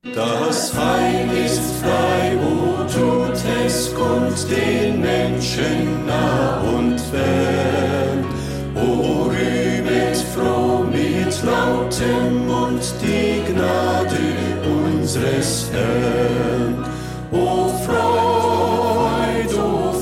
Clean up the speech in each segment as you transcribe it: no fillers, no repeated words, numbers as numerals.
Das Heil ist frei, o tut es Gott den Menschen nah und fern. O rühmet froh mit lautem Mund die Gnade unseres Herrn. O Freud,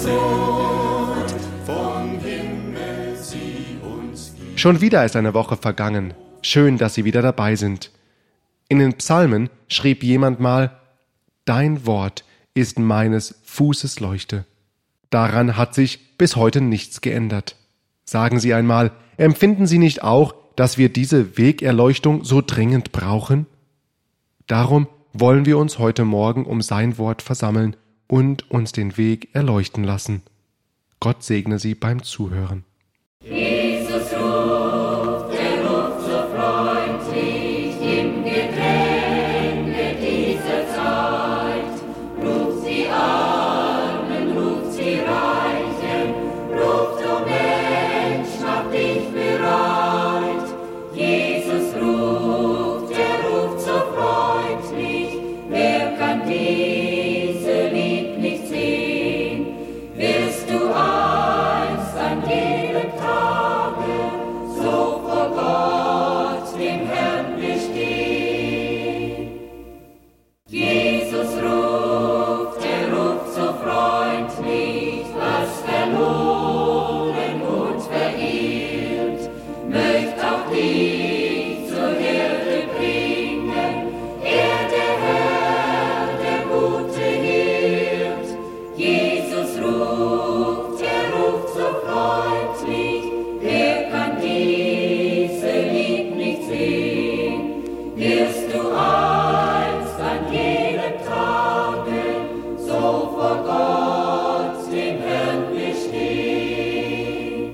vom Himmel sie uns gibt. Schon wieder ist eine Woche vergangen. Schön, dass Sie wieder dabei sind. In den Psalmen schrieb jemand mal: Dein Wort ist meines Fußes Leuchte. Daran hat sich bis heute nichts geändert. Sagen Sie einmal, empfinden Sie nicht auch, dass wir diese Wegerleuchtung so dringend brauchen? Darum wollen wir uns heute Morgen um sein Wort versammeln und uns den Weg erleuchten lassen. Gott segne Sie beim Zuhören. Jesus ruft, er ruft so freundlich im Gedränge dieser Zeit. Ruft sie Armen, ruft sie Reichen, ruft, o Mensch, mach dich bereit. Jesus ruft, er ruft so freundlich, wer kann diese Lieb nicht sehen? Wirst du einst an jedem Tage so vor Gott, dem Herrn, bestehen? Jesus ruft, er ruft so freundlich, was verloren und verirrt, möcht auch dich zur Herde bringen, der Herr, der gute Hirt. Jesus ruft, er ruft so freundlich, wer kann diese Lieb nicht sehen? Wirst du einst an jedem Tage so vor Gott, dem Herrn, bestehen?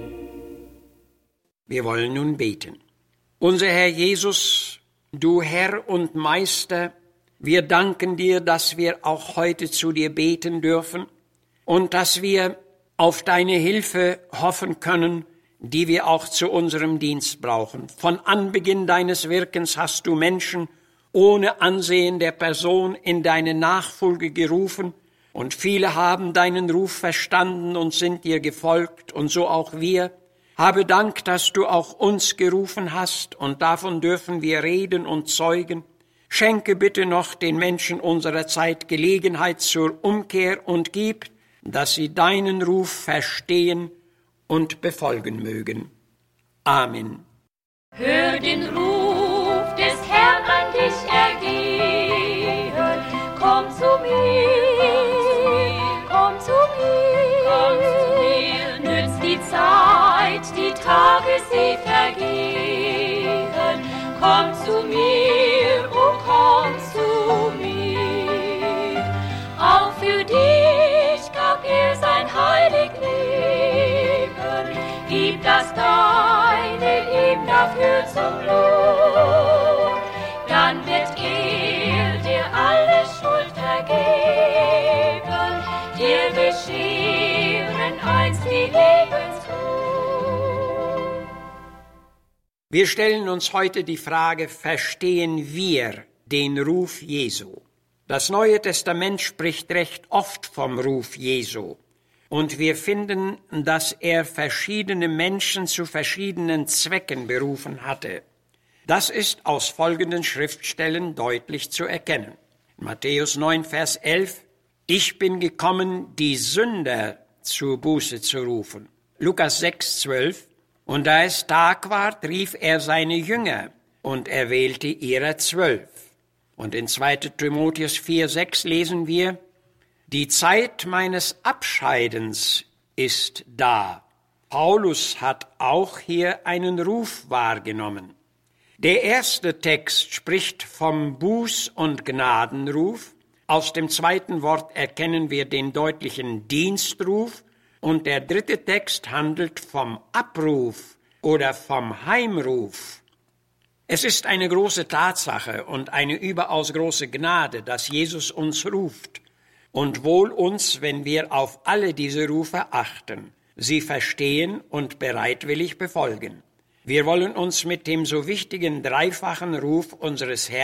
Wir wollen nun beten. Unser Herr Jesus, du Herr und Meister, wir danken dir, dass wir auch heute zu dir beten dürfen und dass wir auf deine Hilfe hoffen können, die wir auch zu unserem Dienst brauchen. Von Anbeginn deines Wirkens hast du Menschen ohne Ansehen der Person in deine Nachfolge gerufen, und viele haben deinen Ruf verstanden und sind dir gefolgt, und so auch wir. Habe Dank, dass du auch uns gerufen hast, und davon dürfen wir reden und zeugen. Schenke bitte noch den Menschen unserer Zeit Gelegenheit zur Umkehr und gib, dass sie deinen Ruf verstehen und befolgen mögen. Amen. Hör den Ruf des Herrn an dich ergehen. Komm zu mir, komm zu mir. Nützt die Zeit, die Tage sie vergehen. Komm zu mir, oh komm zu mir. Auch für dich gab er sein heilig Leben. Gib das Deine ihm dafür zum Lohn. Dann wird er dir alle Schuld vergeben, dir bescheren einst die Lebensruhe. Wir stellen uns heute die Frage: Verstehen wir den Ruf Jesu? Das Neue Testament spricht recht oft vom Ruf Jesu. Und wir finden, dass er verschiedene Menschen zu verschiedenen Zwecken berufen hatte. Das ist aus folgenden Schriftstellen deutlich zu erkennen. Matthäus 9, Vers 11: Ich bin gekommen, die Sünder zur Buße zu rufen. Lukas 6, 12: Und da es Tag ward, rief er seine Jünger und erwählte ihrer 12. Und in 2. Timotheus 4, 6 lesen wir: Die Zeit meines Abscheidens ist da. Paulus hat auch hier einen Ruf wahrgenommen. Der erste Text spricht vom Buß- und Gnadenruf. Aus dem zweiten Wort erkennen wir den deutlichen Dienstruf. Und der dritte Text handelt vom Abruf oder vom Heimruf. Es ist eine große Tatsache und eine überaus große Gnade, dass Jesus uns ruft. Und wohl uns, wenn wir auf alle diese Rufe achten, sie verstehen und bereitwillig befolgen. Wir wollen uns mit dem so wichtigen dreifachen Ruf unseres Herrn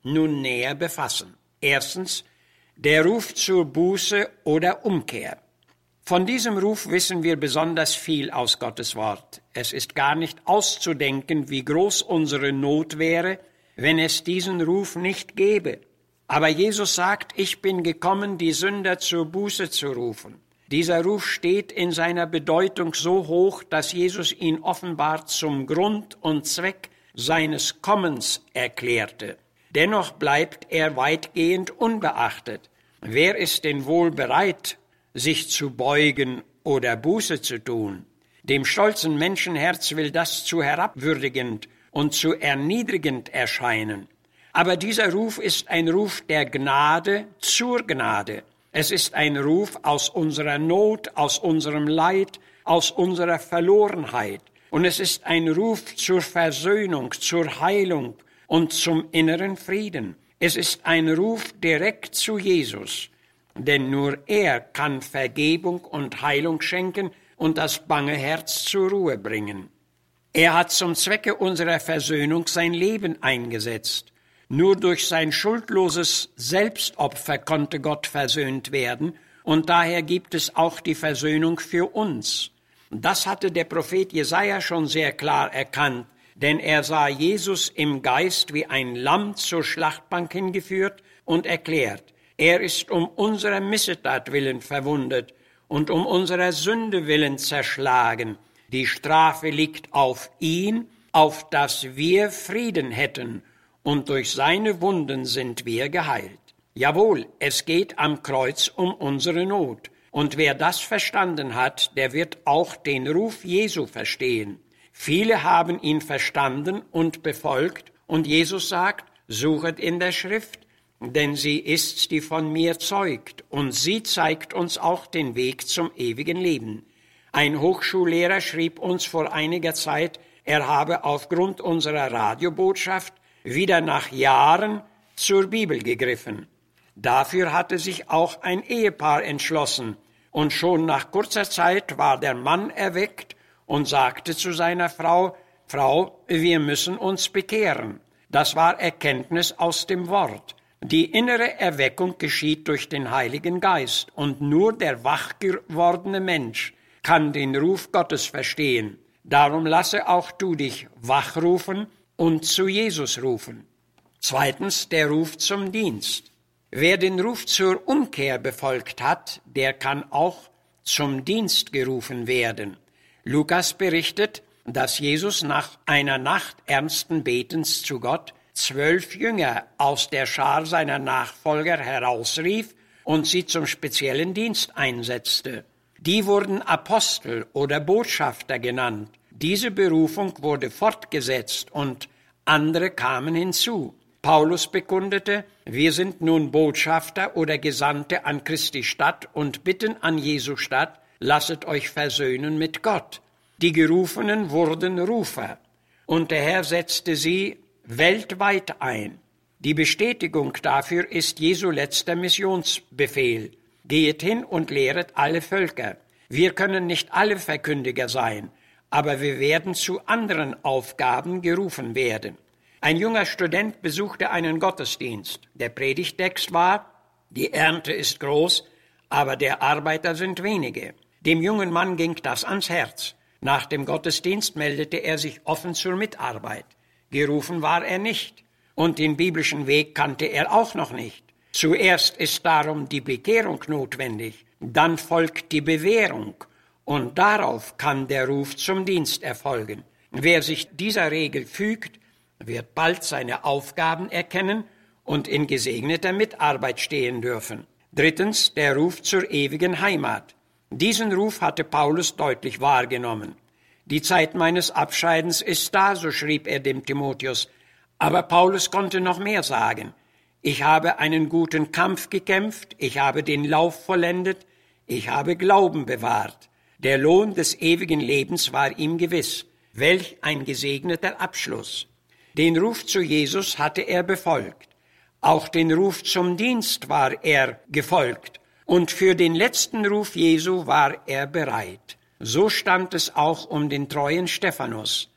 nun näher befassen. Erstens, der Ruf zur Buße oder Umkehr. Von diesem Ruf wissen wir besonders viel aus Gottes Wort. Es ist gar nicht auszudenken, wie groß unsere Not wäre, wenn es diesen Ruf nicht gäbe. Aber Jesus sagt, ich bin gekommen, die Sünder zur Buße zu rufen. Dieser Ruf steht in seiner Bedeutung so hoch, dass Jesus ihn offenbar zum Grund und Zweck seines Kommens erklärte. Dennoch bleibt er weitgehend unbeachtet. Wer ist denn wohl bereit, sich zu beugen oder Buße zu tun? Dem stolzen Menschenherz will das zu herabwürdigend und zu erniedrigend erscheinen. Aber dieser Ruf ist ein Ruf der Gnade zur Gnade. Es ist ein Ruf aus unserer Not, aus unserem Leid, aus unserer Verlorenheit. Und es ist ein Ruf zur Versöhnung, zur Heilung und zum inneren Frieden. Es ist ein Ruf direkt zu Jesus, denn nur er kann Vergebung und Heilung schenken und das bange Herz zur Ruhe bringen. Er hat zum Zwecke unserer Versöhnung sein Leben eingesetzt. Nur durch sein schuldloses Selbstopfer konnte Gott versöhnt werden, und daher gibt es auch die Versöhnung für uns. Das hatte der Prophet Jesaja schon sehr klar erkannt, denn er sah Jesus im Geist wie ein Lamm zur Schlachtbank hingeführt und erklärt, er ist um unserer Missetat willen verwundet und um unserer Sünde willen zerschlagen. Die Strafe liegt auf ihn, auf dass wir Frieden hätten, und durch seine Wunden sind wir geheilt. Jawohl, es geht am Kreuz um unsere Not. Und wer das verstanden hat, der wird auch den Ruf Jesu verstehen. Viele haben ihn verstanden und befolgt, und Jesus sagt, suchet in der Schrift, denn sie ist's, die von mir zeugt, und sie zeigt uns auch den Weg zum ewigen Leben. Ein Hochschullehrer schrieb uns vor einiger Zeit, er habe aufgrund unserer Radiobotschaft wieder nach Jahren zur Bibel gegriffen. Dafür hatte sich auch ein Ehepaar entschlossen, und schon nach kurzer Zeit war der Mann erweckt und sagte zu seiner Frau, Frau, wir müssen uns bekehren. Das war Erkenntnis aus dem Wort. Die innere Erweckung geschieht durch den Heiligen Geist, und nur der wach gewordene Mensch kann den Ruf Gottes verstehen. Darum lasse auch du dich wachrufen und zu Jesus rufen. Zweitens, der Ruf zum Dienst. Wer den Ruf zur Umkehr befolgt hat, der kann auch zum Dienst gerufen werden. Lukas berichtet, dass Jesus nach einer Nacht ernsten Betens zu Gott 12 Jünger aus der Schar seiner Nachfolger herausrief und sie zum speziellen Dienst einsetzte. Die wurden Apostel oder Botschafter genannt. Diese Berufung wurde fortgesetzt und andere kamen hinzu. Paulus bekundete, wir sind nun Botschafter oder Gesandte an Christi Stadt und bitten an Jesu Stadt, lasset euch versöhnen mit Gott. Die Gerufenen wurden Rufer, und der Herr setzte sie weltweit ein. Die Bestätigung dafür ist Jesu letzter Missionsbefehl. Geht hin und lehret alle Völker. Wir können nicht alle Verkündiger sein, aber wir werden zu anderen Aufgaben gerufen werden. Ein junger Student besuchte einen Gottesdienst. Der Predigtext war, die Ernte ist groß, aber der Arbeiter sind wenige. Dem jungen Mann ging das ans Herz. Nach dem Gottesdienst meldete er sich offen zur Mitarbeit. Gerufen war er nicht, und den biblischen Weg kannte er auch noch nicht. Zuerst ist darum die Bekehrung notwendig, dann folgt die Bewährung, und darauf kann der Ruf zum Dienst erfolgen. Wer sich dieser Regel fügt, wird bald seine Aufgaben erkennen und in gesegneter Mitarbeit stehen dürfen. Drittens, der Ruf zur ewigen Heimat. Diesen Ruf hatte Paulus deutlich wahrgenommen. Die Zeit meines Abscheidens ist da, so schrieb er dem Timotheus. Aber Paulus konnte noch mehr sagen. Ich habe einen guten Kampf gekämpft, ich habe den Lauf vollendet, ich habe Glauben bewahrt. Der Lohn des ewigen Lebens war ihm gewiss. Welch ein gesegneter Abschluss. Den Ruf zu Jesus hatte er befolgt. Auch den Ruf zum Dienst war er gefolgt. Und für den letzten Ruf Jesu war er bereit. So stand es auch um den treuen Stephanus.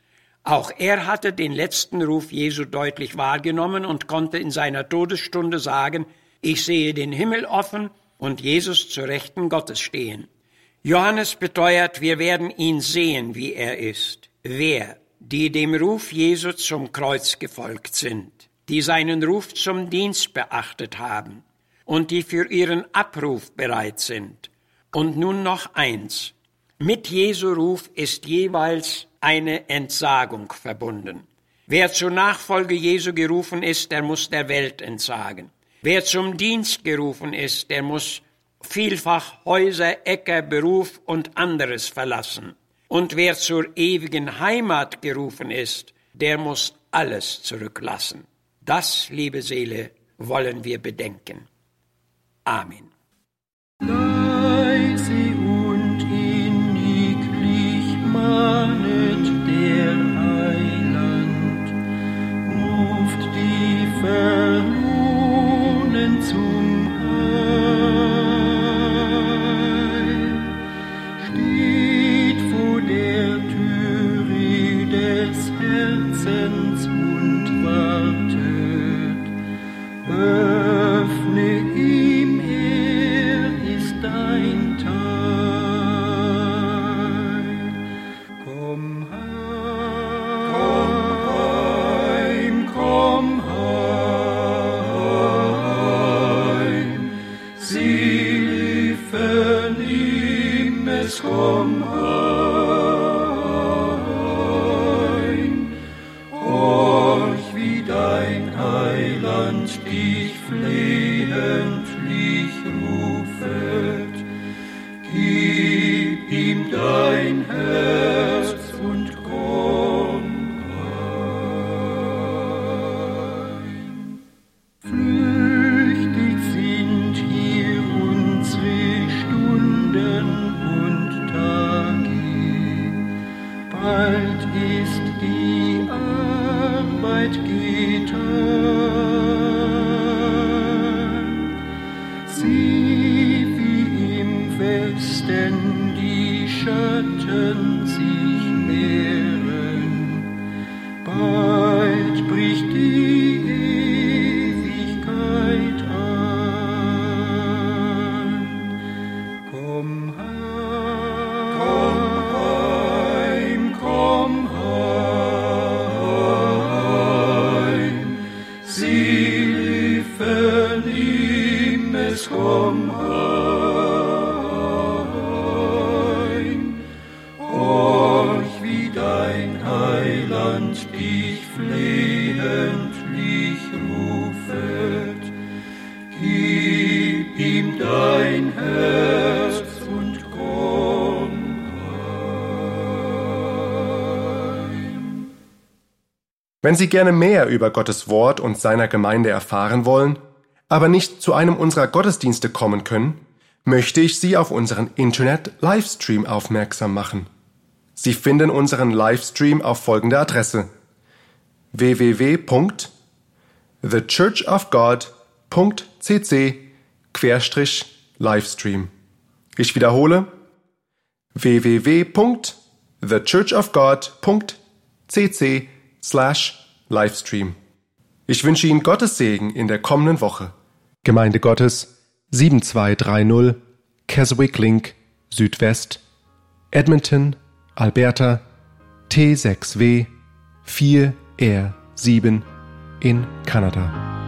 Auch er hatte den letzten Ruf Jesu deutlich wahrgenommen und konnte in seiner Todesstunde sagen, ich sehe den Himmel offen und Jesus zur Rechten Gottes stehen. Johannes beteuert, wir werden ihn sehen, wie er ist. Wer, die dem Ruf Jesu zum Kreuz gefolgt sind, die seinen Ruf zum Dienst beachtet haben und die für ihren Abruf bereit sind. Und nun noch eins. Mit Jesu Ruf ist jeweils eine Entsagung verbunden. Wer zur Nachfolge Jesu gerufen ist, der muss der Welt entsagen. Wer zum Dienst gerufen ist, der muss vielfach Häuser, Äcker, Beruf und anderes verlassen. Und wer zur ewigen Heimat gerufen ist, der muss alles zurücklassen. Das, liebe Seele, wollen wir bedenken. Amen. Leise und inniglich mahnet der Heiland, ruft die Verlorenen zum Heil, steht vor der Türe des Herzens und wartet, öffne ihm, er ist dein Teil. Komm heim, komm heim, Seele, vernimm es, komm heim, horch, wie dein Heiland dich flehentlich rufet, gib ihm dein Herz und komm heim. Flüchtig sind hier unsere Stunden und Tage, bald ist die Arbeit getan. Sieh, wie im Westen die Schatten sich mehren, bald bricht die Ewigkeit an. Komm heim, komm heim, Seele, vernimm es, komm heim, horch, wie dein Heiland dich flehentlich rufet, gib ihm dein Herz und komm heim. Wenn Sie gerne mehr über Gottes Wort und seiner Gemeinde erfahren wollen, aber nicht zu einem unserer Gottesdienste kommen können, möchte ich Sie auf unseren Internet-Livestream aufmerksam machen. Sie finden unseren Livestream auf folgende Adresse: www.thechurchofgod.cc/livestream. Ich wiederhole: www.thechurchofgod.cc/livestream. Ich wünsche Ihnen Gottes Segen in der kommenden Woche. Gemeinde Gottes 7230 Keswick Link, Südwest, Edmonton, Alberta, T6W 4R7 in Kanada.